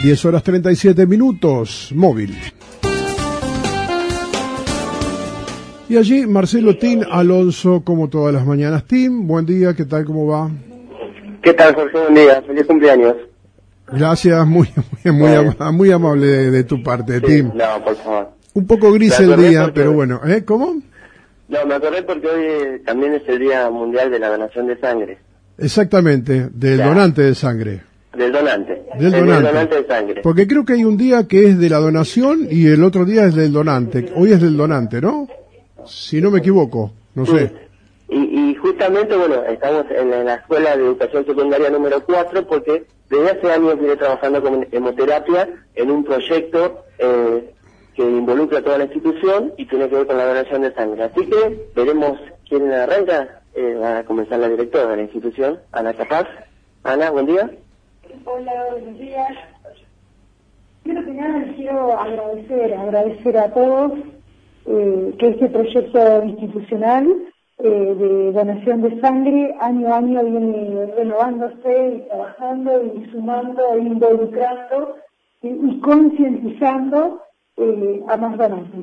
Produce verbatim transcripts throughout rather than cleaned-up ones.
diez horas treinta y siete minutos, móvil. Y allí Marcelo Tin Alonso, como todas las mañanas. Tim, buen día, ¿qué tal, cómo va? ¿Qué tal, Jorge? Buen día, feliz cumpleaños. Gracias, muy muy, muy, bueno. am muy amable de, de tu parte, sí, Tim. No, por favor. Un poco gris el día, pero bueno, ¿eh? ¿Cómo? No, me acordé porque hoy también es el Día Mundial de la Donación de Sangre. Exactamente, del ya. donante de sangre. Del donante. Del donante. Del donante de sangre. Porque creo que hay un día que es de la donación y el otro día es del donante. Hoy es del donante, ¿no? Si no me equivoco, no sé. Y, y justamente, bueno, estamos en la, en la Escuela de Educación Secundaria número cuatro porque desde hace años viene trabajando con hemoterapia en un proyecto eh, que involucra a toda la institución y tiene que ver con la donación de sangre. Así que veremos quién arranca. Eh, va a comenzar la directora de la institución, Ana Capaz. Ana, buen día. Hola, buenos días. Primero que nada les quiero agradecer, agradecer a todos eh, que este proyecto institucional eh, de donación de sangre año a año viene renovándose y trabajando y sumando e involucrando y, y concientizando eh, a más donantes.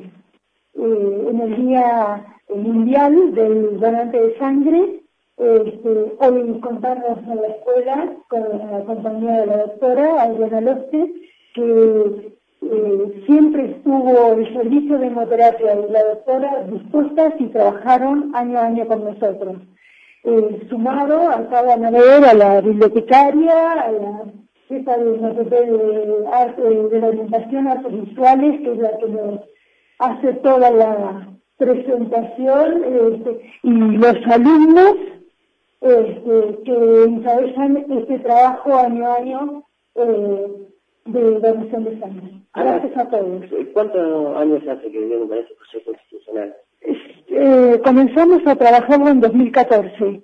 Eh, en el Día Mundial del Donante de Sangre, este, hoy contamos en la escuela con la compañía de la doctora Adriana López, que eh, siempre estuvo el servicio de hemoterapia y la doctora dispuestas y trabajaron año a año con nosotros. Eh, sumado, acaban a ver a la bibliotecaria, a la jefa de, de, arte, de la orientación artes visuales, que es la que nos hace toda la presentación, este, y los alumnos este, que encabezan este trabajo año a año eh, de donación de sangre. Gracias a todos. ¿Cuántos años hace que vienen con ese proyecto institucional? Eh, comenzamos a trabajarlo en dos mil catorce.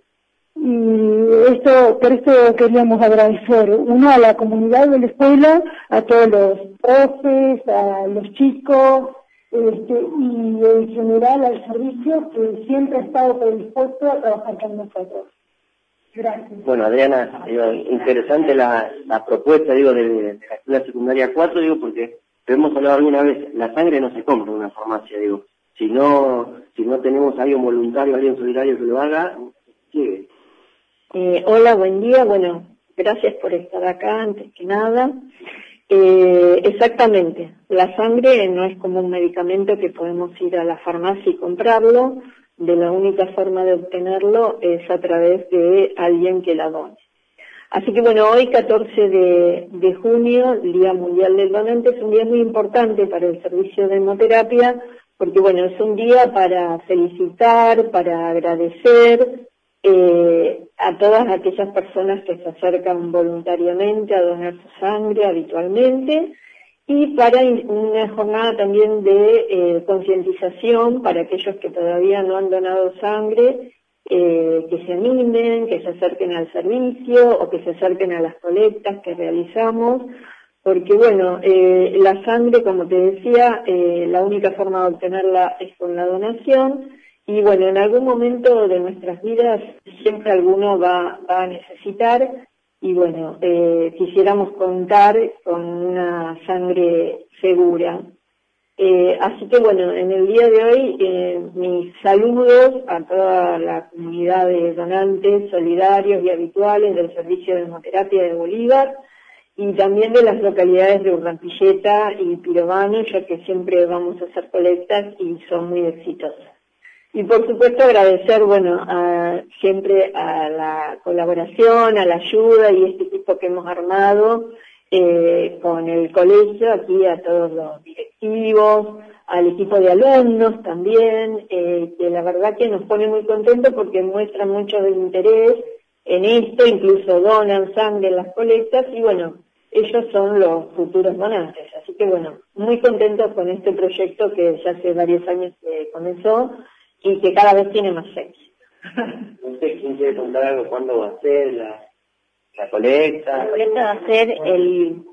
Y esto, por esto queríamos agradecer, uno, a la comunidad de la escuela, a todos los profes, a los chicos, este, y en general al servicio que siempre ha estado predispuesto a trabajar con nosotros. Gracias. Bueno, Adriana, digo, interesante la, la propuesta, digo, de, de la escuela secundaria cuatro, digo, porque hemos hablado alguna vez, la sangre no se compra en una farmacia, digo, si no, si no tenemos a alguien voluntario, alguien solidario que lo haga, sigue. Eh, hola, buen día. Bueno, gracias por estar acá, antes que nada. Eh, exactamente, la sangre no es como un medicamento que podemos ir a la farmacia y comprarlo. De la única forma de obtenerlo es a través de alguien que la done. Así que bueno, hoy catorce de junio, el Día Mundial del Donante, es un día muy importante para el servicio de hemoterapia, porque bueno, es un día para felicitar, para agradecer, Eh, a todas aquellas personas que se acercan voluntariamente a donar su sangre habitualmente, y para una jornada también de eh, concientización para aquellos que todavía no han donado sangre, eh, que se animen, que se acerquen al servicio o que se acerquen a las colectas que realizamos, porque bueno, eh, la sangre, como te decía, eh, la única forma de obtenerla es con la donación. Y bueno, en algún momento de nuestras vidas siempre alguno va, va a necesitar, y bueno, eh, quisiéramos contar con una sangre segura. Eh, así que bueno, en el día de hoy eh, mis saludos a toda la comunidad de donantes solidarios y habituales del servicio de hemoterapia de Bolívar, y también de las localidades de Urrampilleta y Pirovano, ya que siempre vamos a hacer colectas y son muy exitosas. Y por supuesto agradecer, bueno, a, siempre a la colaboración, a la ayuda y este equipo que hemos armado eh, con el colegio, aquí a todos los directivos, al equipo de alumnos también, eh, que la verdad que nos pone muy contentos porque muestran mucho de interés en esto, incluso donan sangre en las colectas, y bueno, ellos son los futuros donantes. Así que bueno, muy contentos con este proyecto que ya hace varios años que comenzó, y que cada vez tiene más éxito. No sé, ¿quién quiere contar algo? ¿Cuándo va a ser la, la colecta? La colecta va a ser el,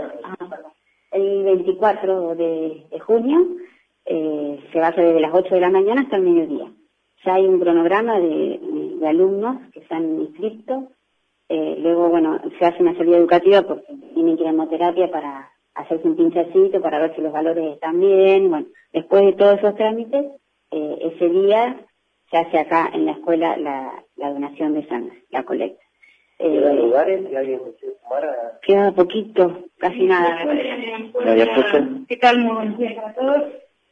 el veinticuatro de junio, eh, se va a hacer desde las ocho de la mañana hasta el mediodía. Ya hay un cronograma de, de alumnos que se han inscrito, eh, luego, bueno, se hace una salida educativa porque tienen que ir a hemoterapia para hacerse un pinchacito, para ver si los valores están bien. Bueno, después de todos esos trámites, eh, ese día se hace acá en la escuela la, la donación de sangre, la colecta. ¿Quedan eh, lugares? Si alguien se quiere sumar a... Queda poquito, casi nada. ¿Qué tal? Muy buenos días para todos.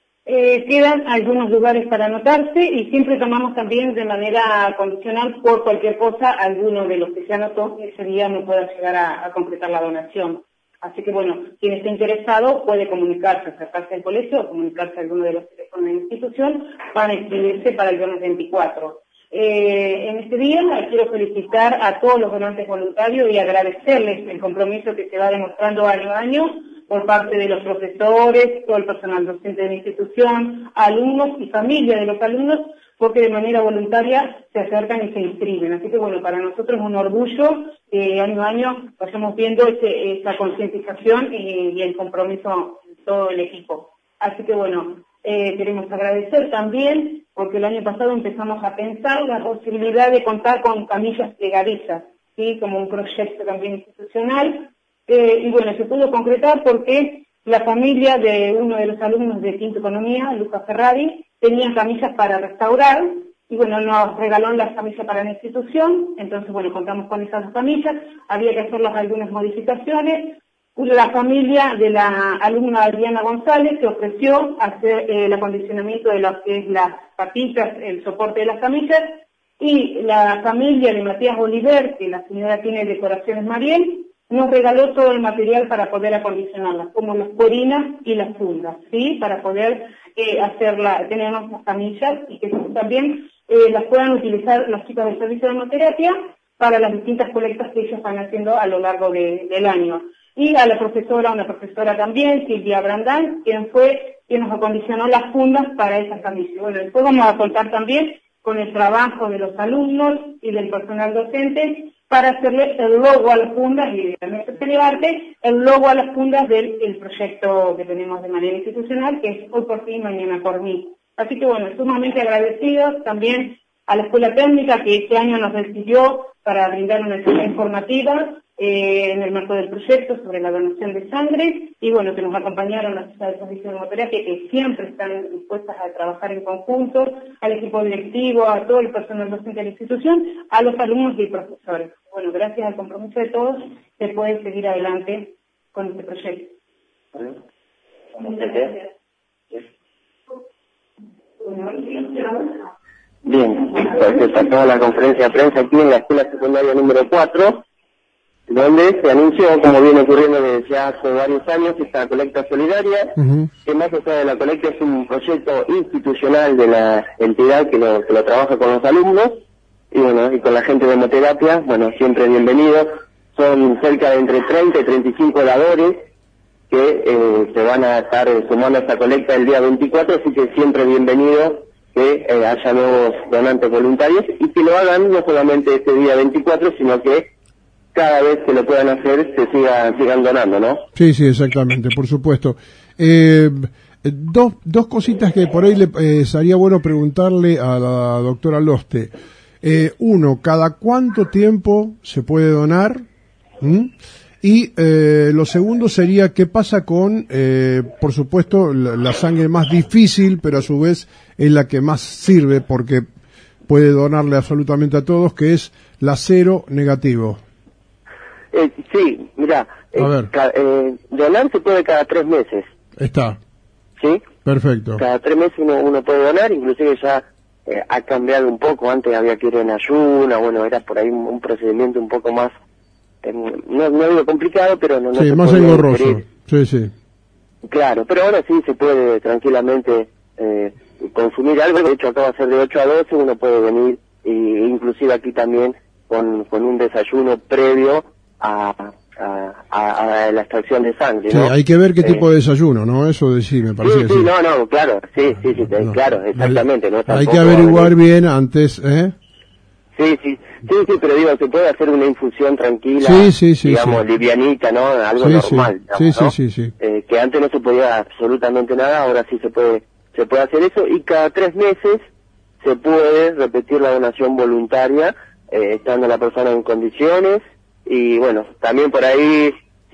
Eh, quedan algunos lugares para anotarse y siempre tomamos también de manera condicional por cualquier cosa alguno de los que se anotó ese día no pueda llegar a, a completar la donación. Así que bueno, quien esté interesado puede comunicarse, acercarse al colegio o comunicarse a alguno de los teléfonos de la institución para inscribirse para el viernes veinticuatro. Eh, en este día quiero felicitar a todos los donantes voluntarios y agradecerles el compromiso que se va demostrando año a año por parte de los profesores, todo el personal docente de la institución, alumnos y familia de los alumnos, porque de manera voluntaria se acercan y se inscriben. Así que bueno, para nosotros es un orgullo que año a año vayamos viendo ese, esa concientización y, y el compromiso de todo el equipo. Así que bueno, eh, queremos agradecer también porque el año pasado empezamos a pensar la posibilidad de contar con camillas plegadizas, ¿sí? Como un proyecto también institucional. Eh, y bueno, se pudo concretar porque la familia de uno de los alumnos de Quinto Economía, Lucas Ferrari, tenía camillas para restaurar y bueno, nos regaló las camillas para la institución, entonces bueno, contamos con esas dos camillas, había que hacerles algunas modificaciones. La familia de la alumna Adriana González se ofreció hacer eh, el acondicionamiento de lo que es las patillas, el soporte de las camillas, y la familia de Matías Oliver, que la señora tiene Decoraciones Mariel, nos regaló todo el material para poder acondicionarlas, como las cuerinas y las fundas, ¿sí? Para poder eh, hacerla, tener unas camillas y que también eh, las puedan utilizar los chicos del servicio de hemoterapia para las distintas colectas que ellos van haciendo a lo largo de, del año. Y a la profesora, una profesora también, Silvia Brandán, quien fue quien nos acondicionó las fundas para esas camillas. Bueno, después vamos a contar también con el trabajo de los alumnos y del personal docente para hacerle el logo a las fundas y también llevarte el logo a las fundas del el proyecto que tenemos de manera institucional, que es Hoy por ti, mañana por mí. Así que bueno, sumamente agradecidos también a la Escuela Técnica que este año nos decidió para brindar una charla informativa eh, en el marco del proyecto sobre la donación de sangre y bueno, que nos acompañaron las chicas de servicio de hemoterapia que siempre están dispuestas a trabajar en conjunto, al equipo directivo, a todo el personal docente de la institución, a los alumnos y profesores. Bueno, gracias al compromiso de todos se puede seguir adelante con este proyecto. Muchas gracias. Bien, pues se pasó la conferencia de prensa aquí en la escuela secundaria número cuatro, donde se anunció, como viene ocurriendo desde ya hace varios años, esta colecta solidaria, uh-huh. que más allá de la colecta es un proyecto institucional de la entidad que lo, que lo trabaja con los alumnos, y bueno, y con la gente de hemoterapia, bueno, siempre bienvenidos. Son cerca de entre treinta y treinta y cinco oradores que eh, se van a estar eh, sumando a esta colecta el día veinticuatro, así que siempre bienvenido que eh, haya nuevos donantes voluntarios y que lo hagan no solamente este día veinticuatro, sino que cada vez que lo puedan hacer se siga, sigan donando, ¿no? Sí, sí, exactamente, por supuesto. Eh, dos, dos cositas que por ahí le eh, sería bueno preguntarle a la doctora Loste. Eh, uno, ¿cada cuánto tiempo se puede donar? ¿Mm? Y eh, lo segundo sería, ¿qué pasa con, eh, por supuesto, la, la sangre más difícil, pero a su vez es la que más sirve porque puede donarle absolutamente a todos, que es la cero negativo? Eh, sí, mira, eh, eh, donar se puede cada tres meses. Está. ¿Sí? Perfecto. Cada tres meses uno, uno puede donar, inclusive ya eh, ha cambiado un poco, antes había que ir en ayuna, bueno, era por ahí un, un procedimiento un poco más, eh, no, no digo complicado, pero no, no sí, se más puede engorroso, inferir. sí, sí. Claro, pero ahora sí se puede tranquilamente eh, consumir algo, de hecho acá va a ser de ocho a doce, uno puede venir, e inclusive aquí también con, con un desayuno previo a, a, a, a la extracción de sangre, ¿no? Sí, hay que ver qué eh, tipo de desayuno, ¿no? Eso de sí, me parece sí, que sí, sí. no, no, claro, sí, sí, sí, no, claro, exactamente. No, hay que averiguar bien antes, ¿eh? Sí, sí, sí, sí, pero digo, se puede hacer una infusión tranquila, sí, sí, sí, digamos, sí. livianita, ¿no? Algo sí, normal, sí. digamos, sí, ¿no? sí, sí, sí. Eh, que antes no se podía absolutamente nada, ahora sí se puede, se puede hacer eso, y cada tres meses se puede repetir la donación voluntaria, eh, estando la persona en condiciones, y bueno, también por ahí, si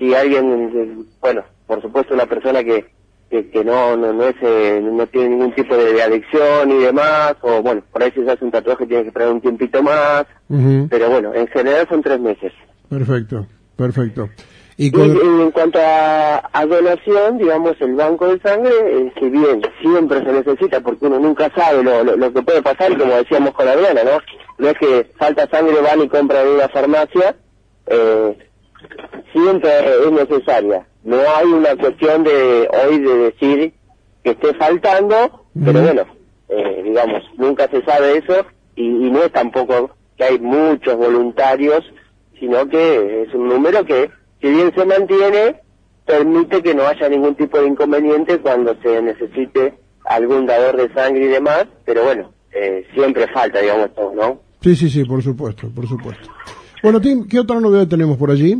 si alguien, bueno, por supuesto una persona que que, que no no no es eh, no tiene ningún tipo de, de adicción y demás, o bueno, por ahí si se hace un tatuaje tiene que esperar un tiempito más, uh-huh. Pero bueno, en general son tres meses. Perfecto, perfecto. Y, con... y, y en cuanto a, a donación, digamos, el banco de sangre, eh, si bien siempre se necesita, porque uno nunca sabe lo, lo, lo que puede pasar, y como decíamos con Adriana, ¿no? No es que falta sangre, van y compran en una farmacia, eh, siempre es necesaria. No hay una cuestión de hoy de decir que esté faltando, uh-huh. Pero bueno, eh, digamos, nunca se sabe eso, y, y no es tampoco que hay muchos voluntarios, sino que es un número que, si bien se mantiene, permite que no haya ningún tipo de inconveniente cuando se necesite algún dador de sangre y demás, pero bueno, eh, siempre falta, digamos, todo, ¿no? Sí, sí, sí, por supuesto, por supuesto. Bueno, Tim, ¿qué otra novedad tenemos por allí?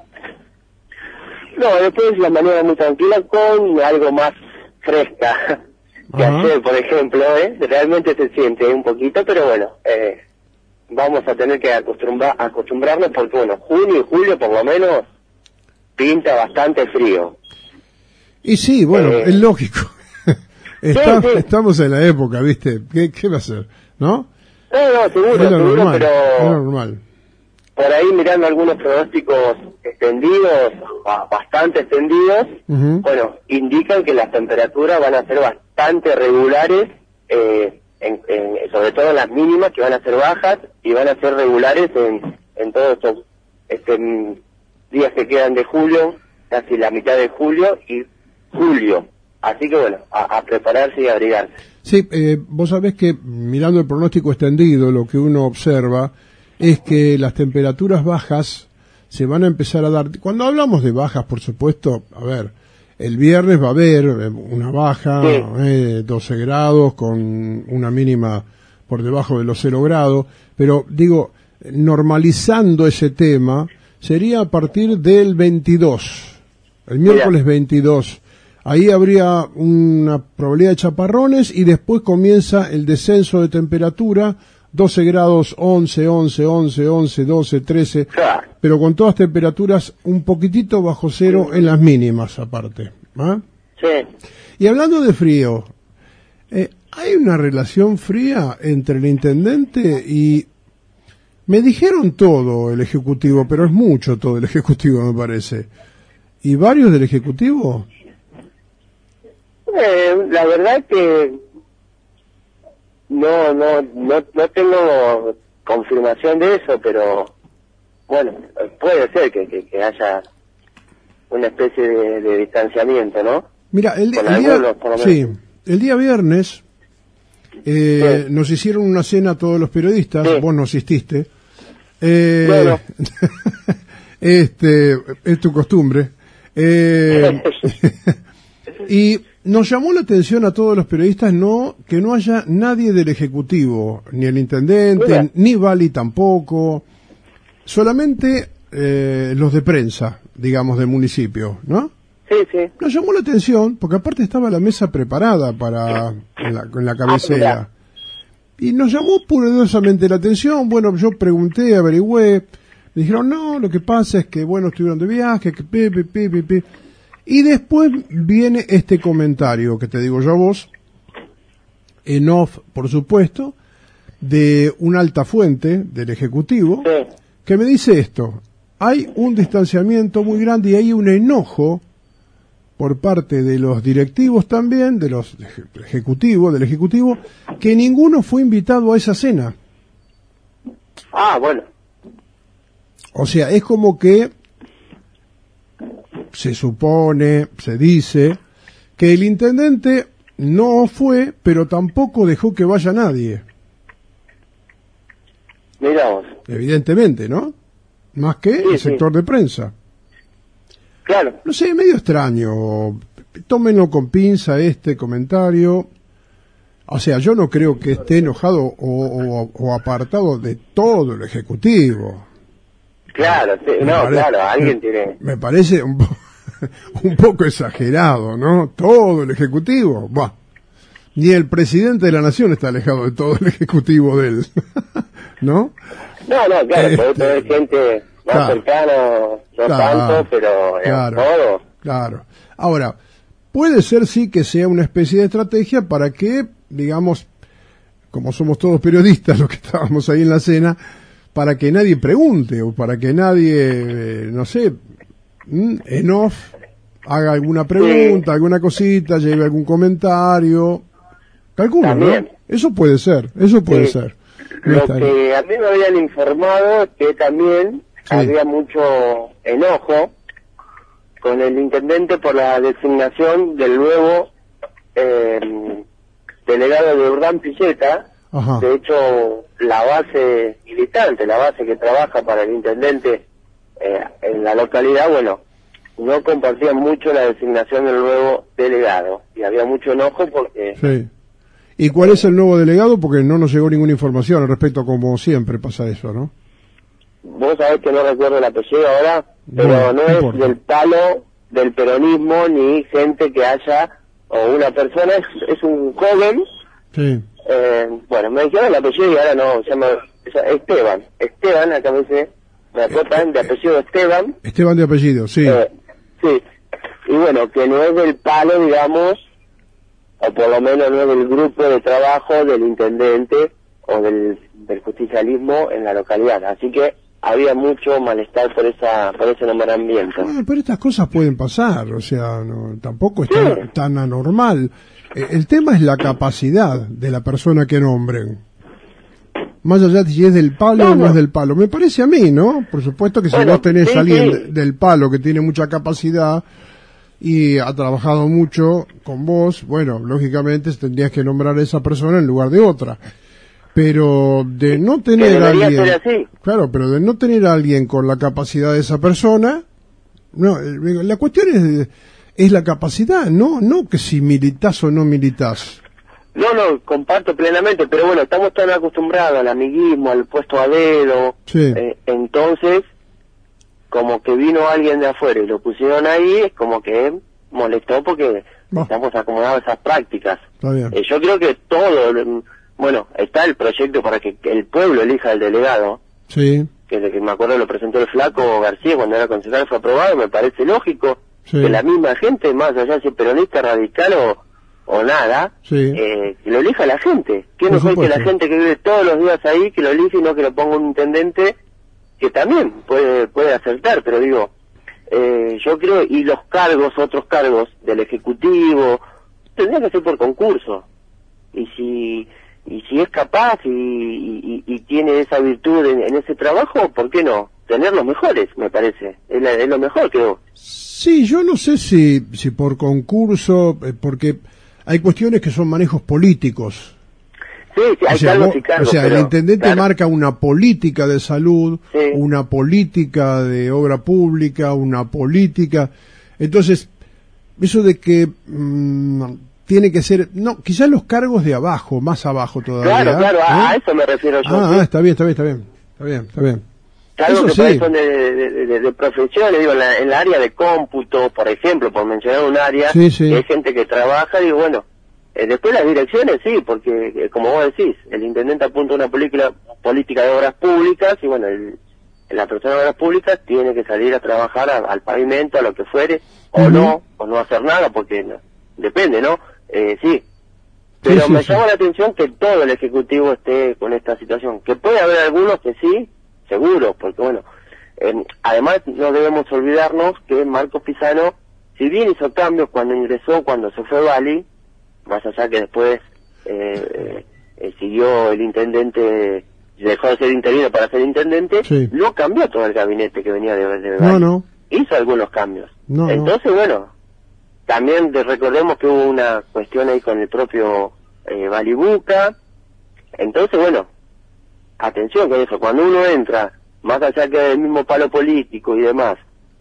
No, después la manera muy tranquila con algo más fresca que Ajá. ayer, por ejemplo, ¿eh? Realmente se siente un poquito, pero bueno, eh, vamos a tener que acostumbrar, acostumbrarnos porque, bueno, junio y julio por lo menos pinta bastante frío. Y sí, bueno, eh, es lógico. Está, sí, sí. Estamos en la época, ¿viste? ¿Qué, qué va a ser? ¿No? No, no, seguro, es lo seguro, normal, pero es lo normal. Por ahí mirando algunos pronósticos extendidos, bastante extendidos, uh-huh. Bueno, indican que las temperaturas van a ser bastante regulares, eh, en, en, sobre todo en las mínimas, que van a ser bajas, y van a ser regulares en, en todos estos este, días que quedan de julio, casi la mitad de julio y julio. Así que bueno, a, a prepararse y a abrigarse. Sí, eh, vos sabés que mirando el pronóstico extendido, lo que uno observa es que las temperaturas bajas se van a empezar a dar. Cuando hablamos de bajas, por supuesto, a ver, el viernes va a haber una baja, sí. eh, doce grados, con una mínima por debajo de los cero grados, pero digo, normalizando ese tema, sería a partir del veintidós, el miércoles veintidós. Ahí habría una probabilidad de chaparrones y después comienza el descenso de temperatura, doce grados, once, once, once, once, doce, trece, claro. Pero con todas temperaturas un poquitito bajo cero sí. En las mínimas aparte. ¿Ah? Sí. Y hablando de frío, eh, hay una relación fría entre el intendente y... Me dijeron todo el ejecutivo, pero es mucho todo el ejecutivo, me parece. ¿Y varios del ejecutivo? Eh, la verdad que no, no, no, no tengo confirmación de eso, pero bueno, puede ser que, que, que haya una especie de, de distanciamiento, ¿no? Mira, el, el día, sí, el día viernes eh, sí. Nos hicieron una cena a todos los periodistas, sí. Vos no asististe. Eh, bueno. Este, es tu costumbre. Eh, y nos llamó la atención a todos los periodistas no que no haya nadie del Ejecutivo, ni el intendente, Mira. Ni Vali tampoco, solamente eh, los de prensa, digamos, del municipio, ¿no? Sí, sí. Nos llamó la atención, porque aparte estaba la mesa preparada para en la, en la cabecera. Ah, y nos llamó poderosamente la atención. Bueno, yo pregunté, averigüé, me dijeron, no, lo que pasa es que, bueno, estuvieron de viaje, que pe, pe, pe, pe, pe. Y después viene este comentario que te digo yo a vos, en off, por supuesto, de una alta fuente del Ejecutivo, sí. Que me dice esto: hay un distanciamiento muy grande y hay un enojo por parte de los directivos también, de los ejecutivos, del Ejecutivo, que ninguno fue invitado a esa cena. Ah, bueno. O sea, es como que se supone, se dice, que el intendente no fue, pero tampoco dejó que vaya nadie. Mirá vos. Evidentemente, ¿no? Más que sí, el sector sí. De prensa. Claro. No sé, medio extraño. Tómenlo con pinza este comentario. O sea, yo no creo que esté enojado o, o, o apartado de todo el Ejecutivo. Claro, sí, no, pare- claro, alguien me, tiene... Me parece un, po- un poco exagerado, ¿no? Todo el Ejecutivo, bah. Ni el presidente de la Nación está alejado de todo el Ejecutivo de él, ¿no? No, no, claro, este, puede tener gente más claro, cercana, no claro, tanto, pero digamos, claro, todo. Claro. Ahora, puede ser sí que sea una especie de estrategia para que, digamos, como somos todos periodistas los que estábamos ahí en la cena, para que nadie pregunte o para que nadie, eh, no sé, en off haga alguna pregunta, sí. alguna cosita, lleve algún comentario. Calculo, También. ¿no? Eso puede ser, eso puede sí. ser. No Lo que a mí me habían informado es que también sí. había mucho enojo con el intendente por la designación del nuevo eh, delegado de Urdán Pilleta. Ajá. De hecho, la base militante, la base que trabaja para el intendente eh, en la localidad, bueno, no compartían mucho la designación del nuevo delegado. Y había mucho enojo porque... Sí. ¿Y cuál es el nuevo delegado? Porque no nos llegó ninguna información al respecto, como siempre pasa eso, ¿no? Vos sabés que no recuerdo el apellido ahora, pero no, no es importa. Del palo del peronismo ni gente que haya, o una persona, es, es un joven. Sí. Eh, bueno, me dijeron el apellido y ahora no, se llama Esteban. Esteban, acá me dice, me acuerdan de apellido Esteban. Esteban de apellido, sí. Eh, sí. Y bueno, que no es del palo, digamos, o por lo menos no es del grupo de trabajo del intendente o del, del justicialismo en la localidad. Así que había mucho malestar por esa por ese nombramiento. Bueno, pero estas cosas pueden pasar, o sea, no, tampoco es tan, sí. tan anormal. Eh, el tema es la capacidad de la persona que nombren. Más allá de si es del palo no, o no es del palo. Me parece a mí, ¿no? Por supuesto que si bueno, vos tenés sí, a alguien sí. del palo que tiene mucha capacidad y ha trabajado mucho con vos, bueno, lógicamente tendrías que nombrar a esa persona en lugar de otra. Pero de no tener a alguien, ser así. claro, pero de no tener a alguien con la capacidad de esa persona, no, la cuestión es, es la capacidad, no, no que si militás o no militás. No, no, comparto plenamente, pero bueno, estamos tan acostumbrados al amiguismo, al puesto a dedo, sí. eh, entonces, como que vino alguien de afuera y lo pusieron ahí, es como que molestó porque oh. estamos acomodados a esas prácticas. Está bien. Eh, yo creo que todo, bueno, está el proyecto para que el pueblo elija al delegado, sí. que de que me acuerdo lo presentó el Flaco García cuando era concejal, fue aprobado, me parece lógico, sí. que la misma gente, más allá de si peronista, radical o, o nada, sí. eh, que lo elija la gente. ¿Qué Por mejor supuesto. que la gente que vive todos los días ahí, que lo elige y no que lo ponga un intendente que también puede puede acertar, pero digo, eh, yo creo, y los cargos, otros cargos del Ejecutivo, tendría que ser por concurso. Y si y si es capaz y, y, y tiene esa virtud en, en ese trabajo, ¿por qué no? Tener los mejores, me parece. Es, la, es lo mejor, creo. Sí, yo no sé si, si por concurso, eh, porque hay cuestiones que son manejos políticos. Sí, sí, hay o sea, cargos vos, y cargos, o sea pero, el intendente claro. marca una política de salud, sí. una política de obra pública, una política. Entonces, eso de que mmm, tiene que ser, no, quizás los cargos de abajo, más abajo todavía. Claro, claro, ¿eh? a, a eso me refiero yo. Ah, ¿sí? ah, está bien, está bien, está bien, está bien, está bien. Cargos Eso que sí. por ahí son de, de, de, de profesiones, digo, en la, en la área de cómputo, por ejemplo, por mencionar un área, sí, sí. que hay gente que trabaja, digo, bueno, eh, después las direcciones sí, porque eh, como vos decís, el intendente apunta a una política, política de obras públicas y bueno, el, la persona de obras públicas tiene que salir a trabajar a, al pavimento, a lo que fuere, o uh-huh. no, o no hacer nada, porque no, depende, ¿no? Eh, sí. Pero sí, sí, me sí. llama la atención que todo el Ejecutivo esté con esta situación, que puede haber algunos que sí, seguro, porque bueno, eh, además no debemos olvidarnos que Marcos Pisano, si bien hizo cambios cuando ingresó, cuando se fue Bali, más allá que después eh, eh, siguió el intendente, dejó de ser interino para ser intendente, sí. no cambió todo el gabinete que venía de, de Bali. No, no. Hizo algunos cambios. No, Entonces, no. bueno, también de, recordemos que hubo una cuestión ahí con el propio eh, Balibuca. Entonces, bueno, atención con eso, cuando uno entra, más allá que del mismo palo político y demás,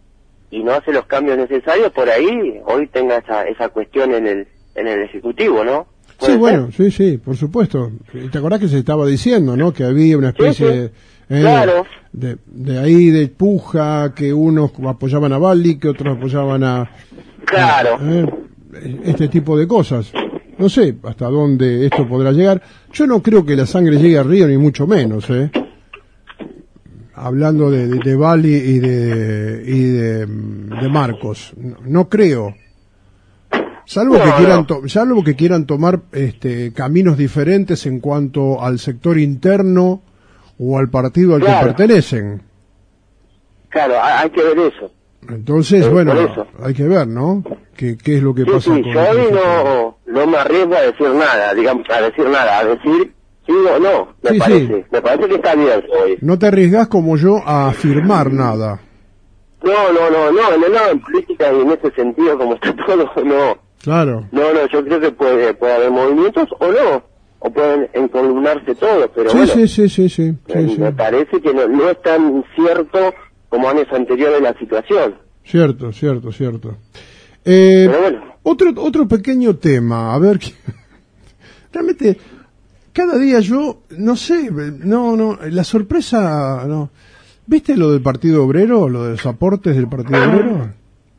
y no hace los cambios necesarios, por ahí hoy tenga esa, esa cuestión en el en el Ejecutivo, ¿no? Sí, bueno, sí, sí, por supuesto. ¿Te acordás que se estaba diciendo, no? Que había una especie sí, sí. Eh, claro. de, de ahí de puja, que unos apoyaban a Bali, que otros apoyaban a... Claro. a, eh, este tipo de cosas. No sé hasta dónde esto podrá llegar. Yo no creo que la sangre llegue al río, ni mucho menos, ¿eh? hablando de, de, de Bali y de y de, de Marcos. No, no creo. Salvo no, que quieran, no. to salvo que quieran tomar este, caminos diferentes en cuanto al sector interno o al partido al claro. que pertenecen. Claro, hay que ver eso. Entonces, Eh, bueno, por eso. hay que ver, ¿no? ¿Qué, qué es lo que Sí, pasa sí, con yo hoy el no, no me arriesgo a decir nada, digamos, a decir nada, a decir sí o no, me Sí, parece. sí. Me parece que está bien hoy. No te arriesgás como yo a afirmar nada. No, no, no, no, no, no, en política y en ese sentido, como está todo, no. Claro. No, no, yo creo que puede, puede haber movimientos o no, o pueden encolumnarse todos, pero Sí, bueno, sí, sí, sí, sí, me, sí, sí. me parece que no, no es tan cierto como años anteriores la situación. Cierto, cierto, cierto. Eh, Pero bueno. otro, otro pequeño tema, a ver, que- realmente, cada día yo, no sé, no, no, la sorpresa, no. ¿Viste lo del Partido Obrero, lo de los aportes del Partido Obrero?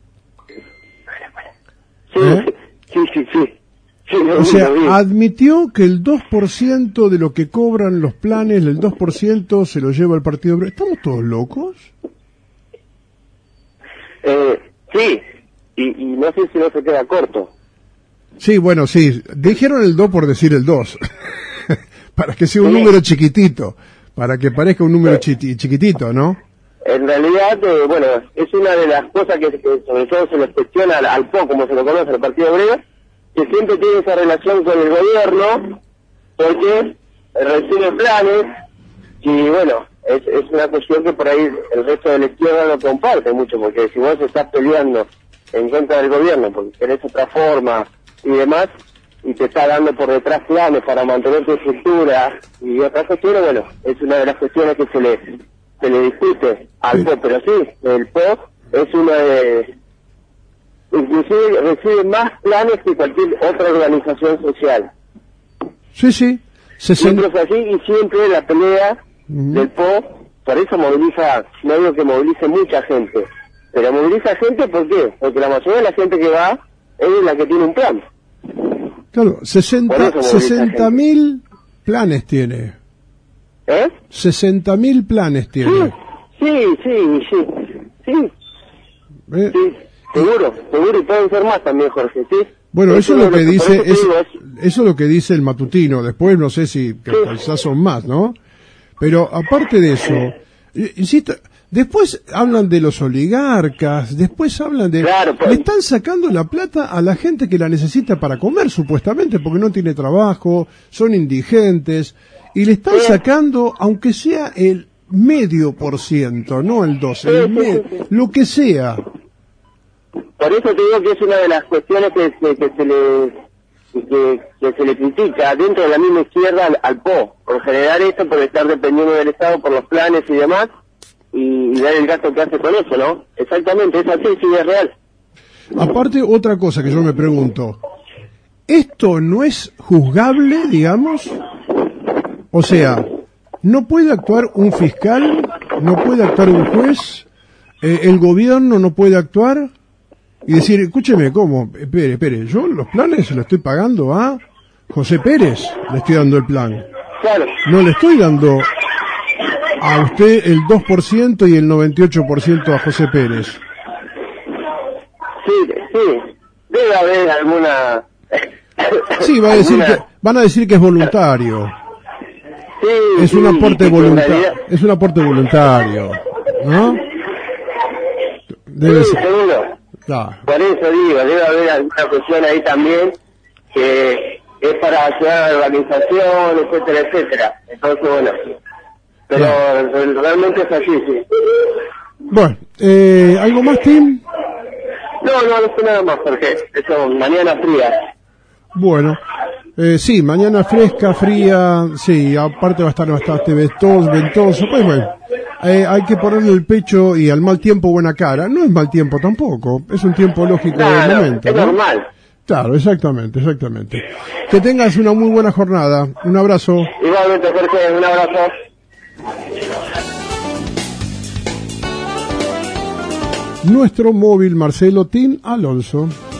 Sí, ¿Eh? sí, sí, sí. Sí, lo O vi, sea, lo vi. admitió que el dos por ciento de lo que cobran los planes, el dos por ciento se lo lleva el Partido Obrero. ¿Estamos todos locos? Eh, sí, y, y no sé si no se queda corto. Sí, bueno, sí. Dijeron el dos por decir el dos. Para que sea un Sí. número chiquitito. Para que parezca un número chiti- chiquitito, ¿no? En realidad, eh, bueno, es una de las cosas que, que sobre todo se les cuestiona al, al P O, como se lo conoce, al Partido Obrero, que siempre tiene esa relación con el gobierno, porque recibe planes, y bueno, es, es una cuestión que por ahí el resto de la izquierda no comparte mucho, porque si vos estás peleando en contra del gobierno, porque querés otra forma y demás, y te está dando por detrás planes para mantener tu estructura y otras cuestiones, bueno, es una de las cuestiones que se le se le discute al Sí. P O, pero sí, el P O es una de... inclusive recibe más planes que cualquier otra organización social. Sí, sí. Siempre Sesen- es así y siempre la pelea Ujú. del P O, por eso moviliza, no digo que movilice mucha gente, pero moviliza gente, ¿por qué? Porque la mayoría de la gente que va es la que tiene un plan. Claro, Por sesenta eso moviliza sesenta mil planes tiene. ¿Eh? sesenta mil planes Sí, tiene. sí, sí, sí, sí, ¿Eh? sí, seguro, seguro, y pueden ser más también, Jorge, ¿sí? Bueno, eso es uno lo de que los- dice, por eso te es, digo, es- eso es lo que dice el matutino. Después no sé si que Sí. quizás son más, ¿no? Pero aparte de eso, eh, insisto, después hablan de los oligarcas, después hablan de... Claro, pues. Le están sacando la plata a la gente que la necesita para comer, supuestamente, porque no tiene trabajo, son indigentes, y le están Sí. sacando, aunque sea el medio por ciento, no el doce, Sí, el sí, me- sí, sí. lo que sea. Por eso te digo que es una de las cuestiones que, que, que se le que, que se le critica dentro de la misma izquierda al, al P O, por generar esto, por estar dependiendo del Estado, por los planes y demás, y, y dar el gasto que hace con eso, ¿no? Exactamente, es así, sí, es real. Aparte, otra cosa que yo me pregunto, ¿esto no es juzgable, digamos? O sea, ¿no puede actuar un fiscal? ¿No puede actuar un juez? Eh, ¿El gobierno no puede actuar? Y decir, escúcheme, ¿cómo? Espere, espere, yo los planes se los estoy pagando a José Pérez, le estoy dando el plan. Claro, No le estoy dando a usted el dos por ciento y el noventa y ocho por ciento a José Pérez. sí, sí, debe haber alguna... Sí, va a decir alguna- que, van a decir que es voluntario. Sí, Es un sí, aporte sí, que en voluntario, realidad- es un aporte voluntario, ¿no? Debe Sí, ser. seguro. Claro. Por eso digo, debe haber alguna cuestión ahí también que es para ayudar a la organización, etcétera, etcétera. Entonces, bueno, pero Claro. realmente es así, sí. Bueno, eh, ¿algo más, Tim? No, no, no sé nada más, porque eso, mañana fría. Bueno, eh, sí, mañana fresca, fría, sí, aparte va a estar bastante ventoso, ventoso, pues bueno, eh, hay que ponerle el pecho y al mal tiempo buena cara. No es mal tiempo tampoco, es un tiempo lógico del Claro, momento, es ¿no? normal. Claro, exactamente, exactamente. Que tengas una muy buena jornada. Un abrazo. Igualmente, Jorge, un abrazo. Nuestro móvil Marcelo Tin Alonso.